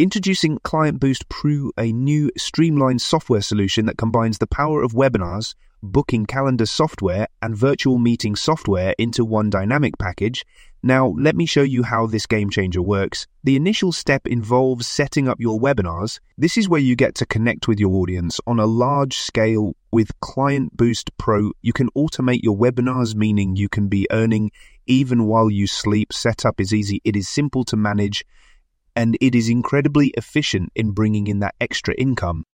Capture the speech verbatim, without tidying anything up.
Introducing Client Boost Pro, a new streamlined software solution that combines the power of webinars, booking calendar software, and virtual meeting software into one dynamic package. Now, let me show you how this game changer works. The initial step involves setting up your webinars. This is where you get to connect with your audience on a large scale. With Client Boost Pro, you can automate your webinars, meaning you can be earning even while you sleep. Setup is easy, it is simple to manage, and it is incredibly efficient in bringing in that extra income.